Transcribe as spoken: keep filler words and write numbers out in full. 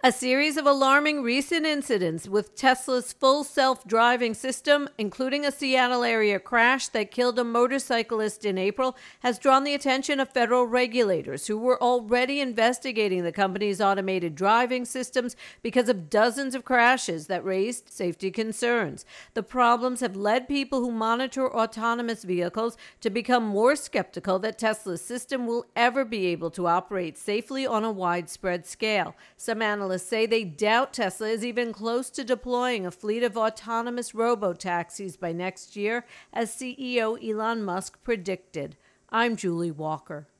A series of alarming recent incidents with Tesla's full self-driving system, including a Seattle area crash that killed a motorcyclist in April, has drawn the attention of federal regulators who were already investigating the company's automated driving systems because of dozens of crashes that raised safety concerns. The problems have led people who monitor autonomous vehicles to become more skeptical that Tesla's system will ever be able to operate safely on a widespread scale. Some analysts say they doubt Tesla is even close to deploying a fleet of autonomous robo-taxis by next year, as C E O Elon Musk predicted. I'm Julie Walker.